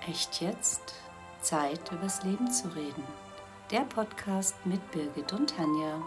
Echt jetzt? Zeit, übers Leben zu reden. Der Podcast mit Birgit und Tanja.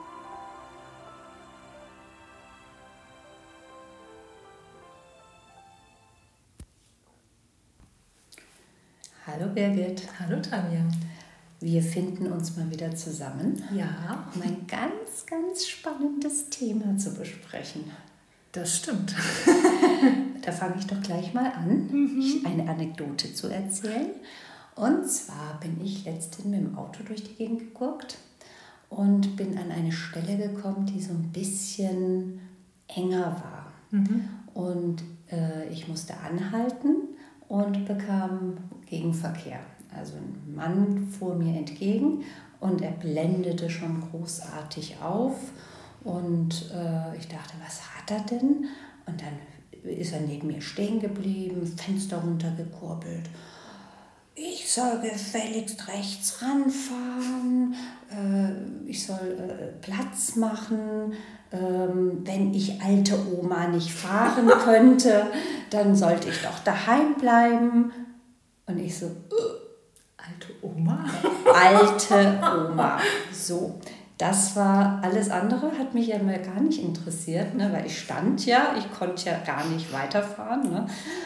Hallo Birgit. Hallo Tanja. Wir finden uns mal wieder zusammen, Ja, um ein ganz, ganz spannendes Thema zu besprechen. das stimmt. Da fange ich doch gleich mal an, eine Anekdote zu erzählen. Und zwar bin ich letztens mit dem Auto durch die Gegend geguckt und bin an eine Stelle gekommen, die so ein bisschen enger war. Und ich musste anhalten und bekam Gegenverkehr. Also ein Mann fuhr mir entgegen und er blendete schon großartig auf. Und ich dachte, was hat er denn? Und dann ist er neben mir stehen geblieben, Fenster runtergekurbelt. Ich soll gefälligst rechts ranfahren, ich soll Platz machen. Wenn ich alte Oma nicht fahren könnte, dann sollte ich doch daheim bleiben. Und ich so, Alte Oma? Alte Oma. So, das war alles andere, hat mich ja mal gar nicht interessiert, ne, weil ich stand ja, ich konnte ja gar nicht weiterfahren. Ne.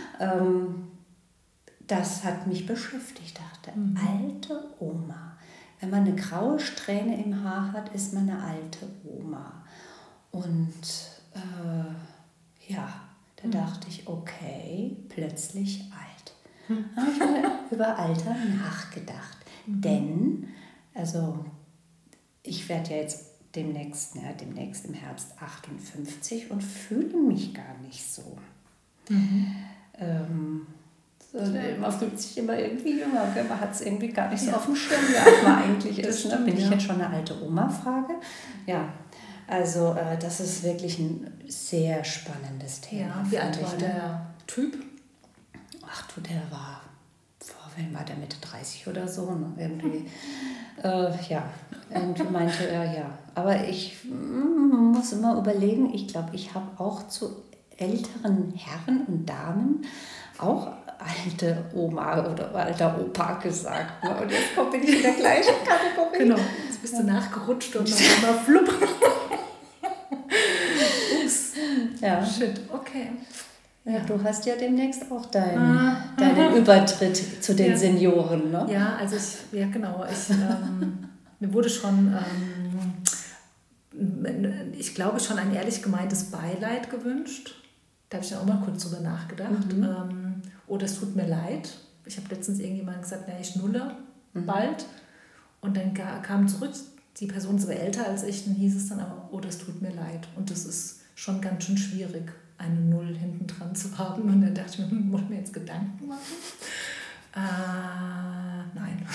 Das hat mich beschäftigt, dachte, alte Oma. Wenn man eine graue Strähne im Haar hat, ist man eine alte Oma. Und da dachte ich, okay, plötzlich alt. Habe ich mal über Alter nachgedacht. Denn, also ich werde ja jetzt demnächst im Herbst 58 und fühle mich gar nicht so. Man fühlt sich immer irgendwie jünger, gell? Man hat es irgendwie gar nicht so auf dem Schirm, wie alt man eigentlich ist. Ne? Bin ich jetzt schon eine alte Oma-Frage? Ja, also das ist wirklich ein sehr spannendes Thema. Ja, wie alt war der Typ? Ach du, der war, wann war der, Mitte 30 oder so, ne? Irgendwie. Irgendwie meinte er, ja. Aber ich muss immer überlegen, ich glaube, ich habe auch zu älteren Herren und Damen auch alte Oma oder alter Opa gesagt. Ne? Und jetzt bin ich in der gleichen Kategorie. Genau, jetzt bist du nachgerutscht und dann immer flupp. Ups. Ja. Shit, okay. Ja, du hast ja demnächst auch deinen Übertritt zu den Senioren, ne? Ja, also mir wurde schon, ich glaube schon ein ehrlich gemeintes Beileid gewünscht. Da habe ich dann auch mal kurz drüber nachgedacht. Oder es tut mir leid. Ich habe letztens irgendjemand gesagt, ich schnulle bald. Und dann kam zurück, die Person ist aber älter als ich, dann hieß es dann aber, oh, das tut mir leid. Und das ist schon ganz schön schwierig, eine Null hinten dran zu haben. Und dann dachte ich mir, muss ich mir jetzt Gedanken machen? Nein.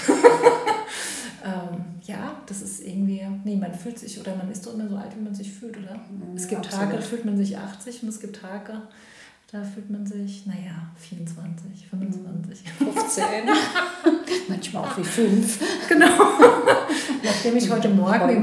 Das ist irgendwie, man fühlt sich, oder man ist doch immer so alt, wie man sich fühlt, oder? Es gibt Tage, da fühlt man sich 80 und es gibt Tage, da fühlt man sich, 24, 25. 15. Manchmal auch wie 5. Genau. Nachdem ich heute Morgen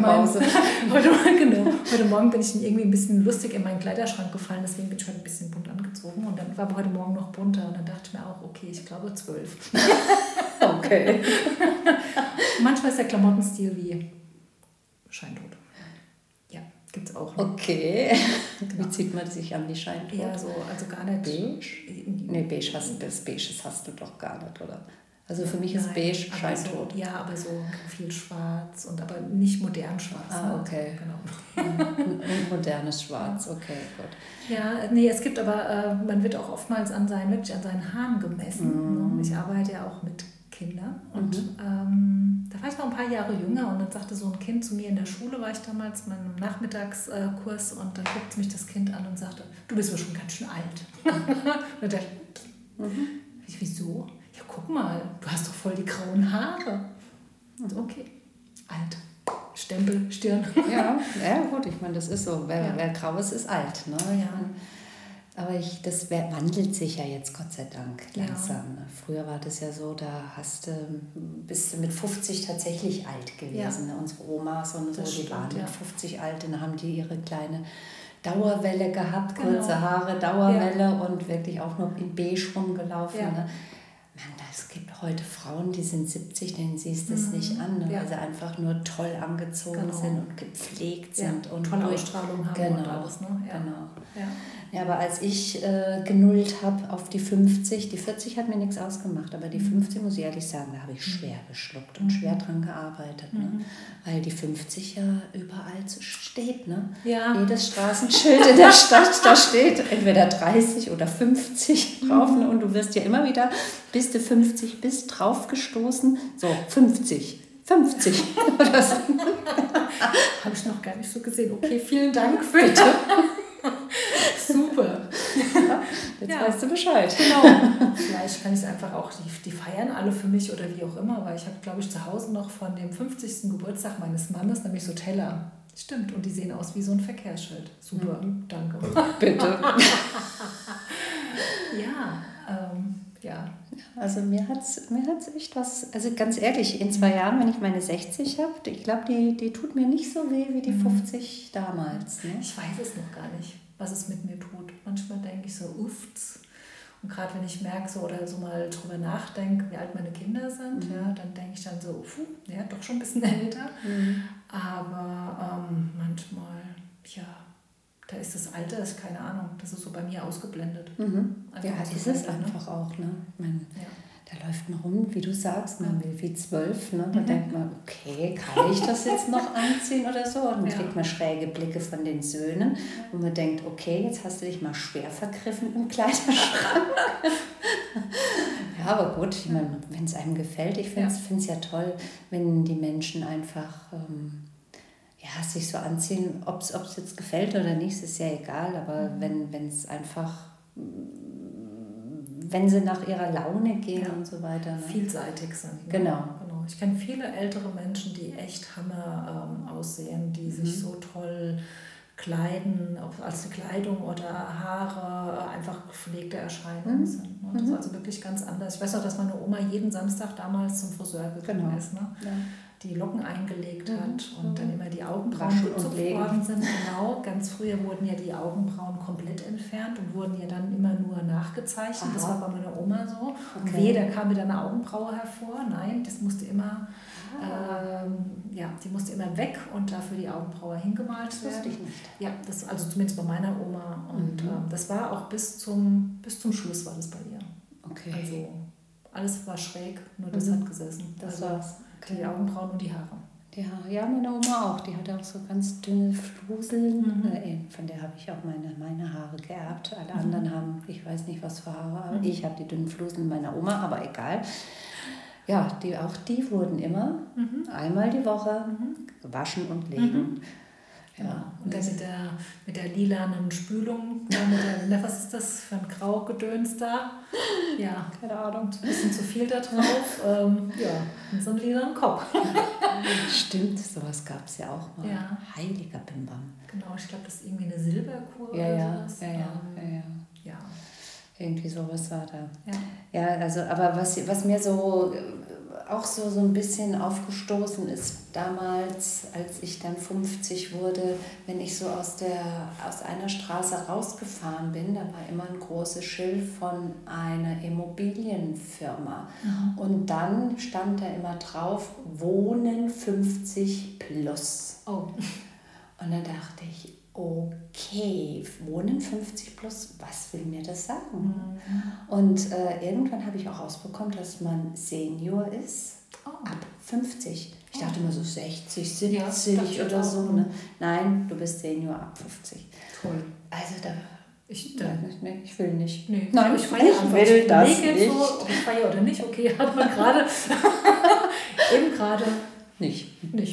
bin ich irgendwie ein bisschen lustig in meinen Kleiderschrank gefallen, deswegen bin ich heute ein bisschen bunt angezogen und dann war aber heute Morgen noch bunter und dann dachte ich mir auch, okay, ich glaube 12. Okay. Manchmal ist der Klamottenstil wie Scheintod. Ja, gibt's auch. Okay. Wie zieht man sich an, wie Scheintod? Ja, also gar nicht. Beige? Nee, beige hast du doch gar nicht, oder? Also für mich ist beige Scheintod. So, aber so viel schwarz und aber nicht modern schwarz. Okay. Genau. Ein modernes Schwarz, okay, gut. Ja, es gibt aber, man wird auch oftmals an seinen Haaren gemessen. Ich arbeite ja auch mit Kindern und da war ich noch ein paar Jahre jünger und dann sagte so ein Kind zu mir in der Schule, war ich damals in meinem Nachmittagskurs und dann guckte mich das Kind an und sagte, du bist aber schon ganz schön alt. Und dann dachte ich, wieso? Ja, guck mal, du hast doch voll die grauen Haare. Und okay, alt. Stempel, Stirn. Ja, gut, ich meine, das ist so. Wer grau ist, ist alt. Ne? Ja. Aber das wandelt sich ja jetzt Gott sei Dank langsam. Ne? Früher war das ja so, da bist du mit 50 tatsächlich alt gewesen. Ne? Unsere Omas und so, die waren mit 50 alt, dann haben die ihre kleine Dauerwelle gehabt, kurze Haare, Dauerwelle und wirklich auch noch in beige rumgelaufen. Ne? Es gibt heute Frauen, die sind 70, denen siehst du es nicht an, ne? Weil sie einfach nur toll angezogen sind und gepflegt sind. Und tolle Ausstrahlung haben und alles. Ne? Ja. Genau. Ja. Ja, aber als ich genullt habe auf die 50, die 40 hat mir nichts ausgemacht, aber die 50, muss ich ehrlich sagen, da habe ich schwer geschluckt und schwer dran gearbeitet. Ne? Weil die 50 ja überall steht. Ne? Ja. Jedes Straßenschild in der Stadt, da steht entweder 30 oder 50 drauf. Ne? Und du wirst ja immer wieder, bis du 50 bist, draufgestoßen. So, 50 oder so. Habe ich noch gar nicht so gesehen. Okay, vielen Dank für bitte. Super. Jetzt weißt du Bescheid. Genau. Vielleicht kann ich es einfach auch, die feiern alle für mich oder wie auch immer, weil ich habe, glaube ich, zu Hause noch von dem 50. Geburtstag meines Mannes nämlich so Teller. Stimmt, und die sehen aus wie so ein Verkehrsschild. Super, danke. Bitte. Ja. Also mir hat's echt was, also ganz ehrlich, in 2 Jahren, wenn ich meine 60 habe, ich glaube, die tut mir nicht so weh wie die 50 damals. Ne? Ich weiß es noch gar nicht, was es mit mir tut. Manchmal denke ich so, uffts. Und gerade wenn ich merke so oder so mal drüber nachdenke, wie alt meine Kinder sind, ja, dann denke ich dann so, ja, doch schon ein bisschen älter. Aber manchmal, ja, da ist das Alter, ist keine Ahnung, das ist so bei mir ausgeblendet. Ja, ist es einfach auch. Ne? Da läuft man rum, wie du sagst, man will wie 12. Ne? Da denkt man, okay, kann ich das jetzt noch anziehen oder so? Und dann kriegt man schräge Blicke von den Söhnen. Und man denkt, okay, jetzt hast du dich mal schwer vergriffen im Kleiderschrank. Ja, aber gut, ich meine, wenn es einem gefällt, ich finde es ja toll, wenn die Menschen einfach sich so anziehen, ob es jetzt gefällt oder nicht, ist ja egal, aber wenn es einfach, wenn sie nach ihrer Laune gehen und so weiter. Ne? Vielseitig sind. Ne? Genau. Ich kenne viele ältere Menschen, die echt Hammer aussehen, die sich so toll kleiden, ob als die Kleidung oder Haare einfach gepflegte Erscheinungen sind. Ne? Das ist also wirklich ganz anders. Ich weiß auch, dass meine Oma jeden Samstag damals zum Friseur gegangen ist. Ne? Ja. Die Locken eingelegt hat und dann immer die Augenbrauen gezupft worden sind. Genau, ganz früher wurden ja die Augenbrauen komplett entfernt und wurden ja dann immer nur nachgezeichnet. Das war bei meiner Oma so. Und da kam wieder eine Augenbraue hervor. Nein, das musste immer, die musste immer weg und dafür die Augenbraue hingemalt werden. Das wusste ich nicht. Ja, das, also zumindest bei meiner Oma. Und das war auch bis zum Schluss war das bei ihr. Okay. Also alles war schräg, nur das hat gesessen. Das war's. Die Augenbrauen und die Haare. Ja, meine Oma auch. Die hatte auch so ganz dünne Fluseln. Von der habe ich auch meine Haare geerbt. Alle anderen haben, ich weiß nicht, was für Haare, aber ich habe die dünnen Fluseln meiner Oma, aber egal. Ja, die wurden immer einmal die Woche gewaschen und legen. Ja, und dann mit der lilanen Spülung, was ist das für ein Graugedöns da? Ja, keine Ahnung, ein bisschen zu viel da drauf. Und so einen lilanen Kopf. Stimmt, sowas gab es ja auch mal. Ja. Heiliger Bimbam. Genau, ich glaube, das ist irgendwie eine Silberkur oder sowas. Ja. Irgendwie sowas war da. Ja, also, aber was mir so auch so ein bisschen aufgestoßen ist damals, als ich dann 50 wurde, wenn ich so aus einer Straße rausgefahren bin, da war immer ein großes Schild von einer Immobilienfirma. Und dann stand da immer drauf, Wohnen 50 plus. Oh. Und dann dachte ich, okay, Wohnen 50 plus, was will mir das sagen? Und irgendwann habe ich auch rausbekommen, dass man Senior ist, ab 50. Ich dachte immer so 60, 70 oder so. Ne? Nein, du bist Senior ab 50. Toll. Also ich will nicht. Nee. Nein, ich will das nicht. So, ob ich feiere oder nicht, okay, hat man gerade eben gerade nicht.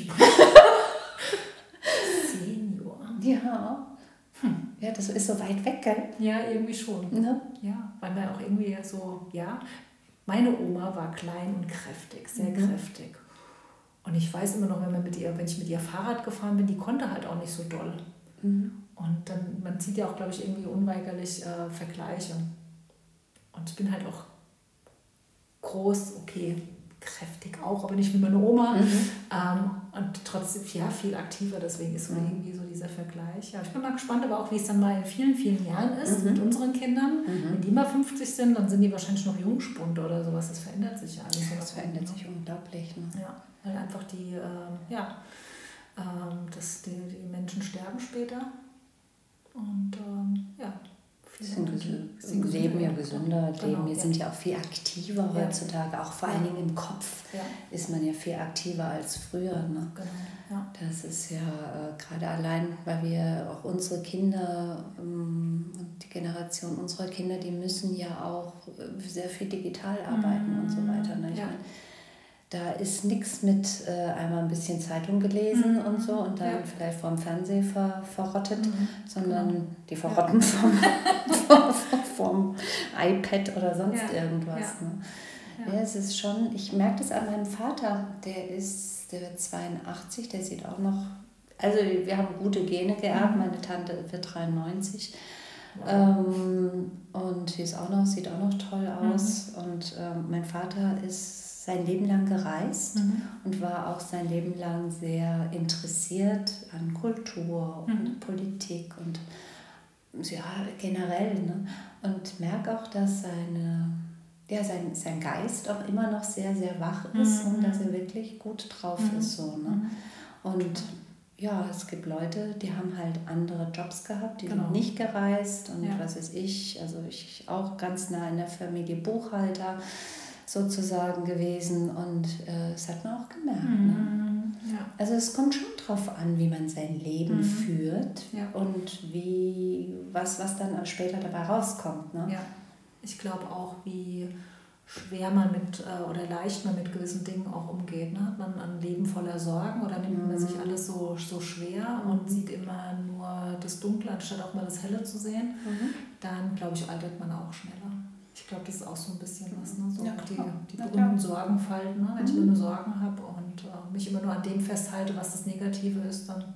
Ja. Ja, das ist so weit weg, gell? Ja, irgendwie schon. Ne? Ja, weil man auch irgendwie so, meine Oma war klein und kräftig, sehr kräftig. Und ich weiß immer noch, wenn ich mit ihr Fahrrad gefahren bin, die konnte halt auch nicht so doll. Und dann, man zieht ja auch, glaube ich, irgendwie unweigerlich Vergleiche. Und ich bin halt auch groß, okay, kräftig auch, aber nicht wie meine Oma. Und trotzdem viel aktiver, deswegen ist so irgendwie so dieser Vergleich. Ja, ich bin mal gespannt, aber auch wie es dann mal in vielen, vielen Jahren ist mit unseren Kindern. Wenn die mal 50 sind, dann sind die wahrscheinlich noch Jungspund oder sowas. Das verändert sich ja alles. Das verändert sich unglaublich. Ne? Ja, weil einfach die Menschen sterben später. Und leben ja gesünder, sind ja auch viel aktiver heutzutage, auch vor allen Dingen im Kopf ist man ja viel aktiver als früher. Ne? Genau, ja. Das ist ja gerade allein, weil wir auch unsere Kinder und die Generation unserer Kinder, die müssen ja auch sehr viel digital arbeiten und so weiter. Ne? Ich meine, da ist nichts mit einmal ein bisschen Zeitung gelesen und so und dann vielleicht vorm Fernseher verrottet, sondern die verrotten vom iPad oder sonst irgendwas. Ne? Ja, es ist schon, ich merke das an meinem Vater, der wird 82, der sieht auch noch, also wir haben gute Gene geerbt, meine Tante wird 93. Und sie sieht auch noch toll aus. Und mein Vater ist sein Leben lang gereist und war auch sein Leben lang sehr interessiert an Kultur und Politik und generell. Ne? Und merke auch, dass sein Geist auch immer noch sehr, sehr wach ist und dass er wirklich gut drauf ist. So, ne? Und ja, es gibt Leute, die haben halt andere Jobs gehabt, die sind nicht gereist und was weiß ich, also ich auch ganz nah in der Familie Buchhalter sozusagen gewesen und das hat man auch gemerkt. Ne? Ja. Also es kommt schon drauf an, wie man sein Leben führt und was dann später dabei rauskommt. Ne? Ja, ich glaube auch, wie schwer man oder leicht man mit gewissen Dingen auch umgeht. Ne? Hat man ein Leben voller Sorgen oder nimmt man sich alles so schwer und sieht immer nur das Dunkle, anstatt auch mal das Helle zu sehen, dann, glaube ich, altert man auch schneller. Ich glaube, das ist auch so ein bisschen was, ne? So die berühmten Sorgenfalten. Ne? Wenn ich immer nur Sorgen habe und mich immer nur an dem festhalte, was das Negative ist, dann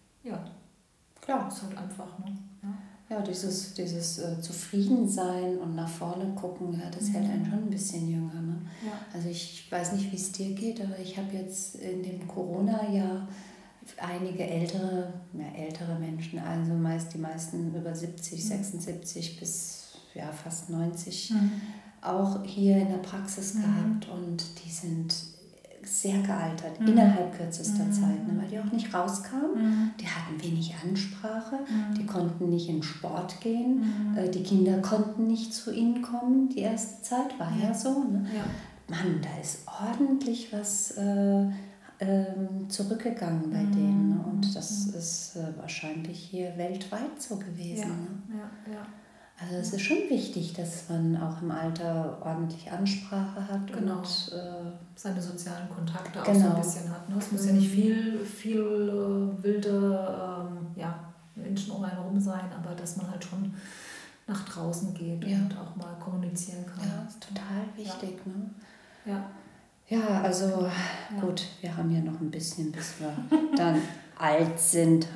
klar, ist halt einfach. Ne? Ja, dieses Zufriedensein und nach vorne gucken, das hält einen schon ein bisschen jünger. Ne? Ja. Also ich weiß nicht, wie es dir geht, aber ich habe jetzt in dem Corona-Jahr einige ältere Menschen, also die meisten über 70, 76 bis fast 90, auch hier in der Praxis gehabt und die sind sehr gealtert, innerhalb kürzester Zeit, ne, weil die auch nicht rauskamen, die hatten wenig Ansprache, die konnten nicht in Sport gehen, die Kinder konnten nicht zu ihnen kommen, die erste Zeit war ja so. Ne? Ja. Mann, da ist ordentlich was zurückgegangen bei denen, ne? Und das ist wahrscheinlich hier weltweit so gewesen. Ne? Ja. Also es ist schon wichtig, dass man auch im Alter ordentlich Ansprache hat und seine sozialen Kontakte auch so ein bisschen hat. Ne? Es muss ja nicht viel wilde Menschen um einen herum sein, aber dass man halt schon nach draußen geht und auch mal kommunizieren kann. Ja, das ist total wichtig. Ja. Ne? Ja, also gut, wir haben ja noch ein bisschen, bis wir dann alt sind.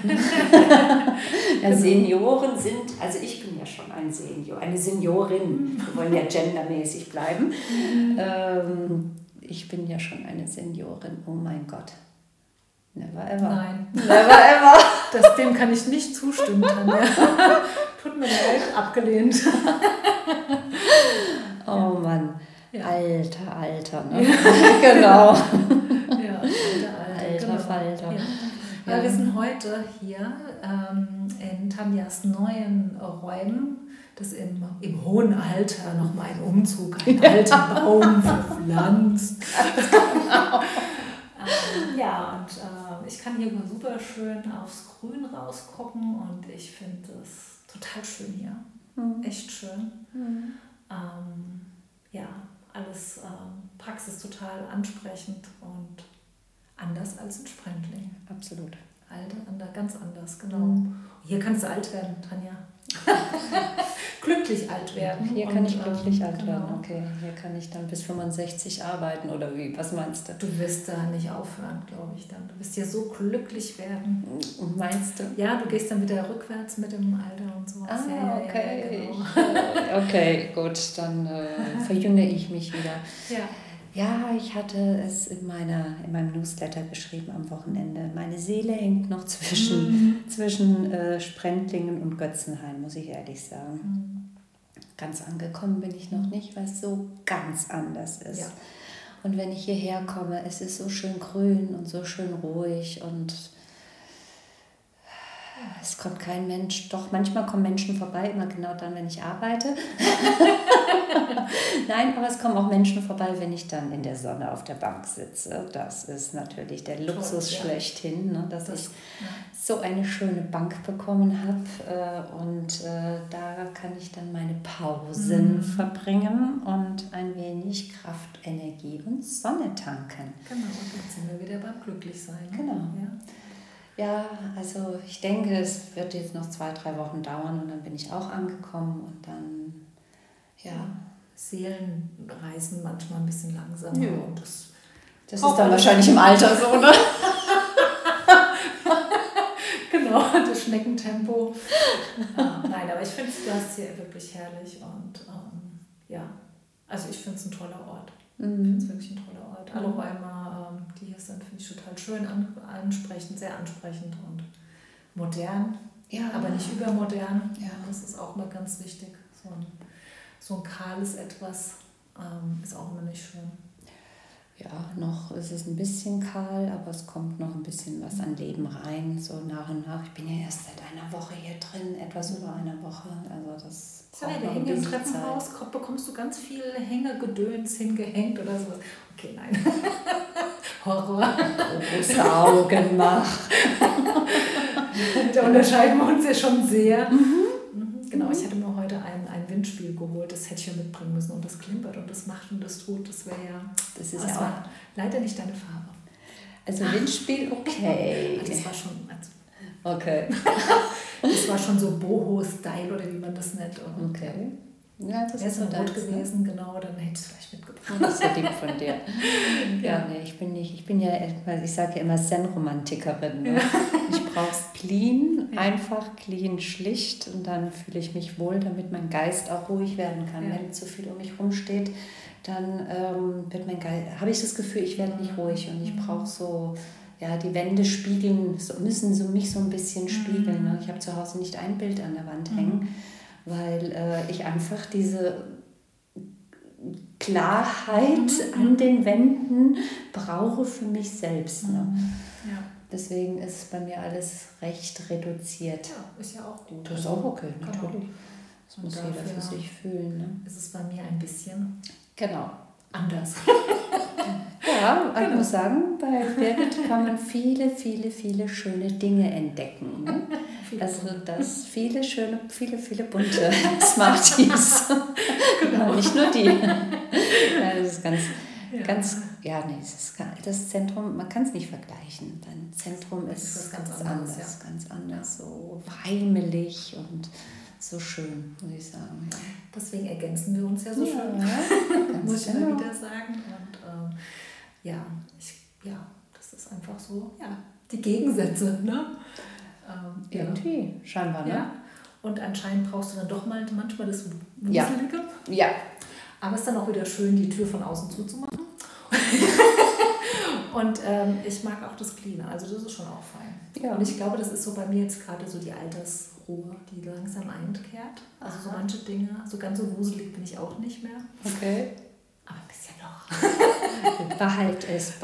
Senioren sind, also ich bin ja schon ein Senior, eine Seniorin. Wir wollen ja gendermäßig bleiben. Ich bin ja schon eine Seniorin, oh mein Gott. Never ever. Nein. Never ever. Dem kann ich nicht zustimmen, Tanja. Tut mir leid, abgelehnt. Oh Mann. Ja. Alter, ne? Genau. Ja, alter Falter. Ja. Wir sind heute hier in Tanjas neuen Räumen, das im hohen Alter nochmal ein Umzug, ein alter Baum verpflanzt. Genau. Und ich kann hier super schön aufs Grün rausgucken und ich finde es total schön hier. Echt schön. Alles Praxis total ansprechend und anders als in Sprendling. Absolut. Ganz anders, genau. Hier kannst du alt werden, Tanja. Glücklich alt werden. Hier kann ich glücklich alt werden, okay. Hier kann ich dann bis 65 arbeiten, oder wie? Was meinst du? Du wirst da nicht aufhören, glaube ich dann. Du wirst hier so glücklich werden. Und meinst du? Ja, du gehst dann wieder rückwärts mit dem Alter und sowas. Okay. Genau. Okay, gut, dann verjüngere ich mich wieder. Ja. Ja, ich hatte es in meinem Newsletter geschrieben am Wochenende. Meine Seele hängt noch zwischen Sprendlingen und Götzenhain, muss ich ehrlich sagen. Ganz angekommen bin ich noch nicht, weil es so ganz anders ist. Ja. Und wenn ich hierher komme, es ist so schön grün und so schön ruhig und es kommt kein Mensch, doch manchmal kommen Menschen vorbei, immer genau dann, wenn ich arbeite. Nein, aber es kommen auch Menschen vorbei, wenn ich dann in der Sonne auf der Bank sitze. Das ist natürlich der Luxus schlechthin, ne, dass ich so eine schöne Bank bekommen habe und da kann ich dann meine Pausen verbringen und ein wenig Kraft, Energie und Sonne tanken. Genau, und jetzt sind wir wieder beim Glücklichsein. Ne? Genau. Ja, also ich denke, es wird jetzt noch 2-3 Wochen dauern und dann bin ich auch angekommen und dann, Seelen reisen manchmal ein bisschen langsamer. Ja. Und das ist dann wahrscheinlich im Alter so, ne? Genau, das Schneckentempo. Nein, aber ich finde, du hast hier wirklich herrlich und also ich finde es ein toller Ort. Ich finde es wirklich ein toller Ort. Alle Räume, die hier sind, finde ich total schön, ansprechend, sehr ansprechend und modern, aber nicht übermodern. Ja. Das ist auch mal ganz wichtig. So ein kahles Etwas ist auch immer nicht schön. Ja, noch ist es ein bisschen kahl, aber es kommt noch ein bisschen was an Leben rein, so nach und nach. Ich bin ja erst seit einer Woche hier drin, etwas über einer Woche. Also das braucht noch ein bisschen Zeit. Im Treppenhaus bekommst du ganz viel Hängegedöns hingehängt oder sowas. Okay, nein. Horror. Große Augen mach. Da unterscheiden wir uns ja schon sehr. Genau, ich hatte mir heute ein Windspiel geholt, das hätte ich ja mitbringen müssen und das klimpert und das macht und das tut, das wäre ja... Das ist war leider nicht deine Farbe. Also Windspiel, okay. Das war schon... Okay. Das war schon so Boho-Style oder wie man das nennt. Und okay. Ja, das ist so rot gewesen, genau, dann hätte ich es vielleicht mitgebracht. Das ist ja lieb von dir. Ja, nee, ich bin ja, ich sage ja immer Zen-Romantikerin. Ne? Ich brauche es clean, einfach, clean, schlicht und dann fühle ich mich wohl, damit mein Geist auch ruhig werden kann. Wenn zu viel um mich rumsteht, dann wird mein Geist, habe ich das Gefühl, ich werde nicht ruhig und ich brauche so... Ja, die Wände spiegeln, müssen mich so ein bisschen spiegeln. Ne? Ich habe zu Hause nicht ein Bild an der Wand hängen, weil ich einfach diese Klarheit an den Wänden brauche für mich selbst. Ne? Ja. Deswegen ist bei mir alles recht reduziert. Ja, ist ja auch gut. Das ist auch okay, natürlich. Genau. Das muss jeder für sich fühlen. Ne? Ist es bei mir ein bisschen anders. Ja, ich muss sagen, bei Birgit kann man viele, viele, viele schöne Dinge entdecken. Ne? Also das viele bunte Smarties. Genau. Nicht nur die. Ja, das ist das Zentrum, man kann es nicht vergleichen. Dein Zentrum ist ganz anders, so weimelig und so schön, muss ich sagen. Ja. Deswegen ergänzen wir uns ja so schön. Ja, muss ich immer wieder sagen. Und das ist einfach so, die Gegensätze, ne? Irgendwie, scheinbar, ne? Ja. Und anscheinend brauchst du dann doch manchmal das Wuselige. Ja. Aber es ist dann auch wieder schön, die Tür von außen zuzumachen. Und ich mag auch das Cleane, also das ist schon auch fein. Ja. Und ich glaube, das ist so bei mir jetzt gerade so die Altersruhe, die langsam einkehrt. Also so manche Dinge, so ganz so wuselig bin ich auch nicht mehr. Okay. Aber ein bisschen noch. Behalte es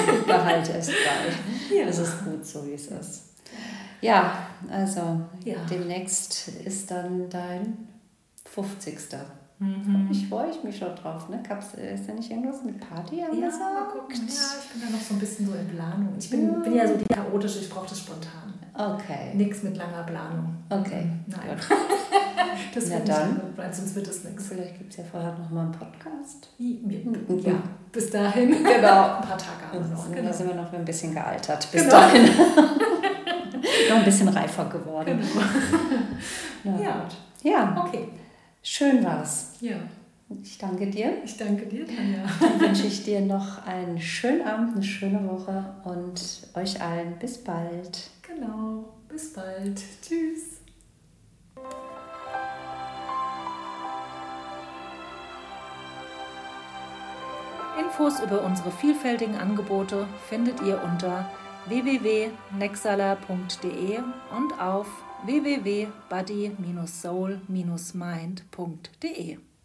bei. Ja. Es ist gut so, wie es ist. Ja, also demnächst ist dann dein 50. Ich freue mich schon drauf. Ne? Ist da nicht irgendwas mit Party angesagt? Ja, mal gucken. Ja, ich bin da noch so ein bisschen so in Planung. Ich bin ja so die chaotische, ich brauche das spontan. Okay. Nichts mit langer Planung. Okay. Nein. Gut. Das Na dann, weil sonst wird das nichts. Vielleicht gibt es ja vorher noch mal einen Podcast. Ja, bis dahin. Genau. Ein paar Tage haben wir noch. Da sind wir noch ein bisschen gealtert. Bis dahin. Noch ein bisschen reifer geworden. Genau. Ja. Okay. Schön war's. Ja. Ich danke dir. Ich danke dir, Tanja. Dann wünsche ich dir noch einen schönen Abend, eine schöne Woche und euch allen bis bald. Genau. Bis bald. Tschüss. In Infos über unsere vielfältigen Angebote findet ihr unter www.nexala.de und auf www.body-soul-mind.de.